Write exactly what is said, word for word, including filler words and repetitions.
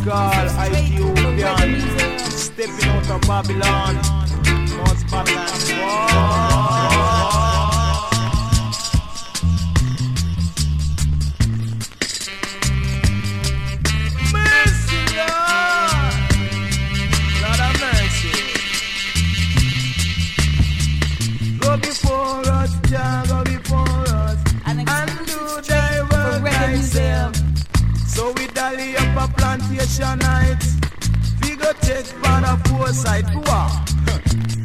called Ethiopian, stepping out of Babylon. North Babylon. Mercy, Lord. Lord of mercy. Go before us, Jah, go before us, and do thy work thyself. So we dally up a plantation night. We go take part of foresight to walk.